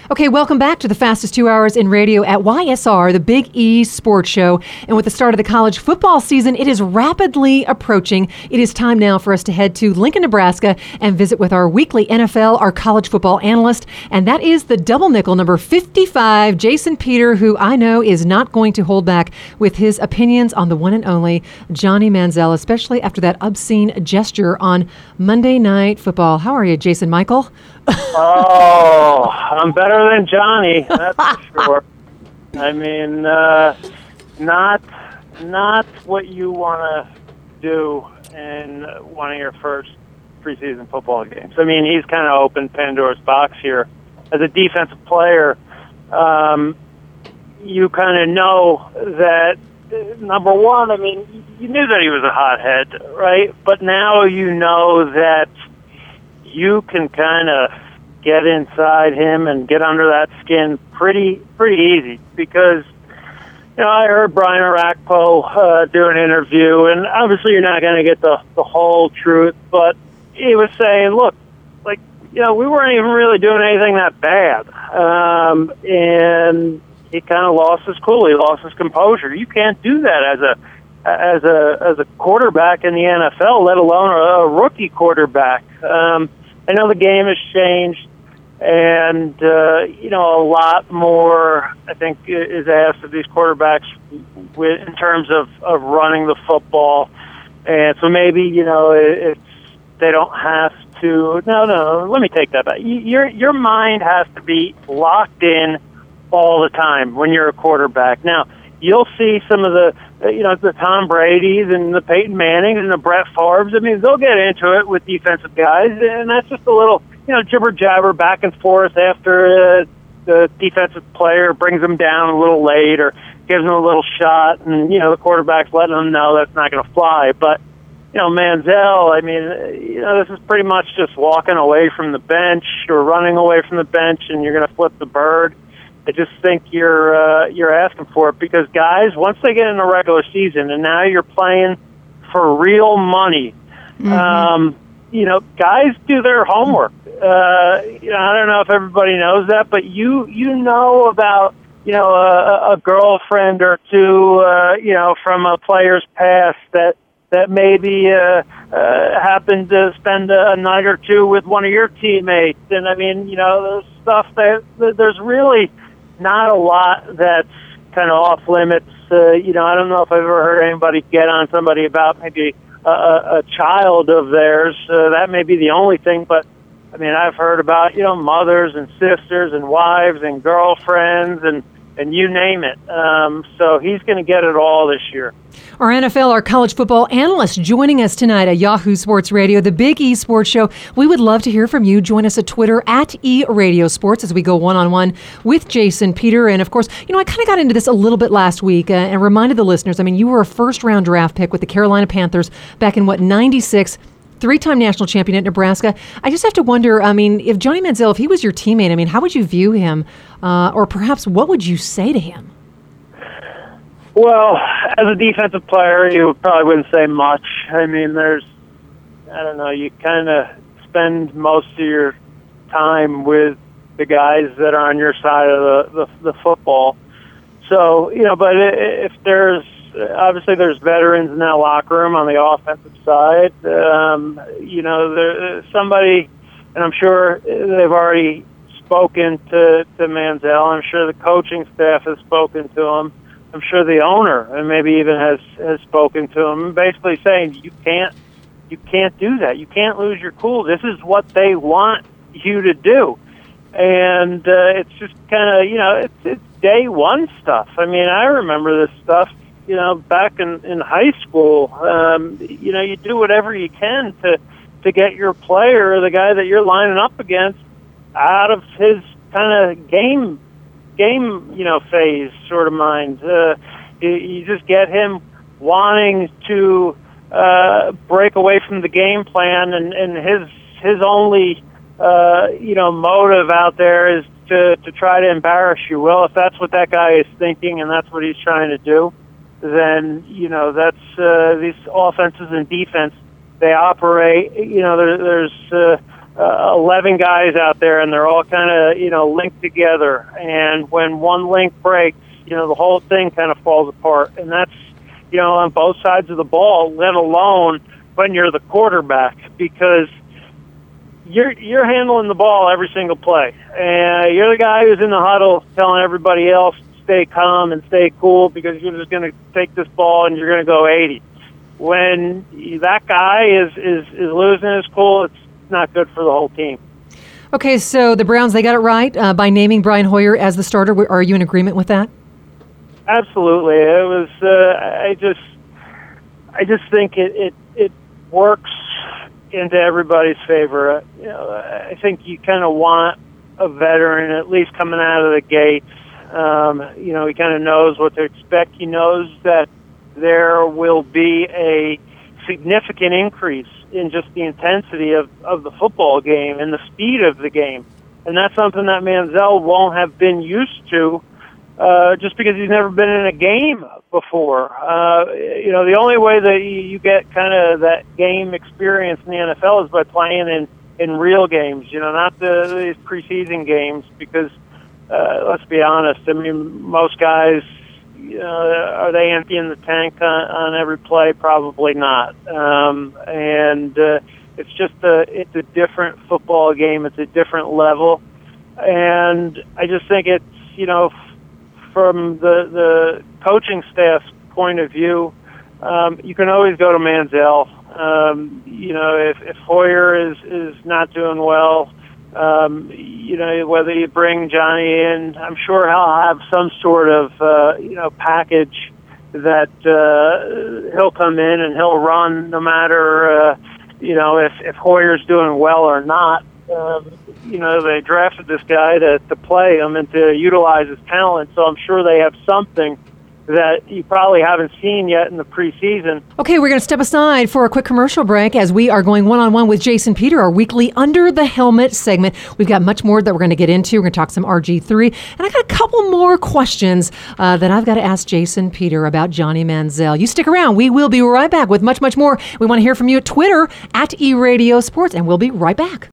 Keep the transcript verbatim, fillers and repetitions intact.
Okay, welcome back to the fastest two hours in radio at Y S R, the Big E Sports Show. And with the start of the college football season, it is rapidly approaching. It is time now for us to head to Lincoln, Nebraska, and visit with our weekly N F L, our college football analyst. And that is the double nickel, number fifty-five, Jason Peter, who I know is not going to hold back with his opinions on the one and only Johnny Manziel, especially after that obscene gesture on Monday Night Football. How are you, Jason Michael? Oh, I'm better than Johnny, that's for sure. I mean, uh, not not what you want to do in one of your first preseason football games. I mean, he's kind of opened Pandora's box here. As a defensive player, um, you kind of know that, uh, number one, I mean, you knew that he was a hothead, right? But now you know that you can kind of get inside him and get under that skin pretty pretty easy because, you know, I heard Brian Arakpo uh, do an interview, and obviously you're not going to get the, the whole truth, but he was saying, look, like, you know, we weren't even really doing anything that bad. Um, and he kind of lost his cool. He lost his composure. You can't do that as a as a as a quarterback in the N F L, let alone a, a rookie quarterback. Um, I know the game has changed, and, uh, you know, a lot more, I think, is asked of these quarterbacks with, in terms of, of running the football. And so maybe, you know, it, it's they don't have to, no, no, let me take that back. Your, your mind has to be locked in all the time when you're a quarterback. Now, you'll see some of the, you know, the Tom Brady's and the Peyton Mannings and the Brett Favre's. I mean, they'll get into it with defensive guys, and that's just a little, you know, jibber-jabber back and forth after uh, the defensive player brings them down a little late or gives them a little shot, and, you know, the quarterback's letting them know that's not going to fly. But, you know, Manziel, I mean, you know, this is pretty much just walking away from the bench or running away from the bench, and you're going to flip the bird. I just think you're uh, you're asking for it because guys, once they get in the regular season and now you're playing for real money, mm-hmm. um, you know, guys do their homework. Uh, you know, I don't know if everybody knows that, but you you know about you know a, a girlfriend or two, uh, you know, from a player's past that that maybe uh, uh, happened to spend a night or two with one of your teammates, and I mean, you know, there's stuff that there's really not a lot that's kind of off limits. Uh, you know, I don't know if I've ever heard anybody get on somebody about maybe a, a, a child of theirs. Uh, that may be the only thing, but I mean, I've heard about, you know, mothers and sisters and wives and girlfriends and, and you name it. Um, so he's going to get it all this year. Our N F L, our college football analyst joining us tonight at Yahoo Sports Radio, the Big E Sports Show. We would love to hear from you. Join us at Twitter at E Radio Sports as we go one-on-one with Jason Peter. And, of course, you know, I kind of got into this a little bit last week uh, and reminded the listeners, I mean, you were a first-round draft pick with the Carolina Panthers back in, what, ninety-six, three-time national champion at Nebraska. I just have to wonder, I mean, if Johnny Manziel, if he was your teammate, I mean, how would you view him? Uh, or perhaps what would you say to him? Well, as a defensive player, you probably wouldn't say much. I mean, there's, I don't know, you kind of spend most of your time with the guys that are on your side of the, the, the football. So, you know, but if there's, obviously there's veterans in that locker room on the offensive side. Um, you know, there, somebody, and I'm sure they've already spoken to, to Manziel. I'm sure the coaching staff has spoken to him. I'm sure the owner and maybe even has, has spoken to him, basically saying you can't you can't do that. You can't lose your cool. This is what they want you to do, and uh, it's just kind of you know it's it's day one stuff. I mean, I remember this stuff you know back in, in high school. Um, you know, you do whatever you can to to get your player or the guy that you're lining up against out of his kind of game. game, you know, phase sort of mind. Uh, you, you just get him wanting to uh, break away from the game plan, and, and his his only, uh, you know, motive out there is to, to try to embarrass you. Well, if that's what that guy is thinking and that's what he's trying to do, then, you know, that's uh, these offenses and defense, they operate, you know, there, there's uh, uh, eleven guys out there, and they're all kind of, you know, linked together. And when one link breaks, you know, the whole thing kind of falls apart. And that's, you know, on both sides of the ball, let alone when you're the quarterback, because you're you're handling the ball every single play. And you're the guy who's in the huddle telling everybody else to stay calm and stay cool because you're just going to take this ball and you're going to go eighty. When that guy is, is, is losing his cool, it's not good for the whole team. Okay, so the Browns, they got it right uh, by naming Brian Hoyer as the starter. Are you in agreement with that? Absolutely. It was, uh, I just, I just think it, it, it works into everybody's favor. Uh, you know, I think you kind of want a veteran at least coming out of the gates. Um, you know, he kind of knows what to expect. He knows that there will be a significant increase in just the intensity of, of the football game and the speed of the game. And that's something that Manziel won't have been used to uh, just because he's never been in a game before. Uh, you know, the only way that you get kind of that game experience in the N F L is by playing in, in real games, you know, not the these preseason games because, uh, let's be honest, I mean, most guys, you know, are they emptying the tank on, on every play? Probably not. Um, and uh, it's just a, it's a different football game. It's a different level. And I just think it's, you know, from the, the coaching staff's point of view, um, you can always go to Manziel. Um, you know, if, if Hoyer is, is not doing well, um, you know, whether you bring Johnny in, I'm sure he'll have some sort of, uh, you know, package that uh, he'll come in and he'll run no matter, uh, you know, if, if Hoyer's doing well or not. Um, you know, they drafted this guy to, to play him and to utilize his talent, so I'm sure they have something that you probably haven't seen yet in the preseason. Okay, we're going to step aside for a quick commercial break as we are going one-on-one with Jason Peter, our weekly Under the Helmet segment. We've got much more that we're going to get into. We're going to talk some R G three. And I got a couple more questions uh, that I've got to ask Jason Peter about Johnny Manziel. You stick around. We will be right back with much, much more. We want to hear from you at Twitter, at eRadioSports, and we'll be right back.